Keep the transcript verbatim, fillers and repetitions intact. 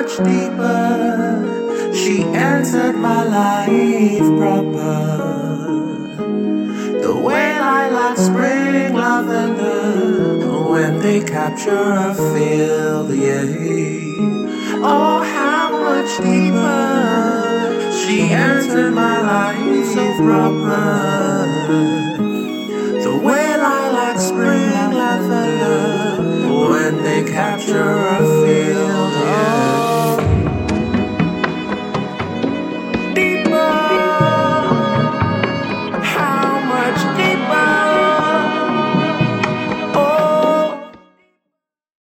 much deeper she entered my life proper. The way lilac, spring, lavender, when they capture a field, yeah. Oh, how much deeper she entered my life so proper. The way lilac, spring, lavender, when they capture a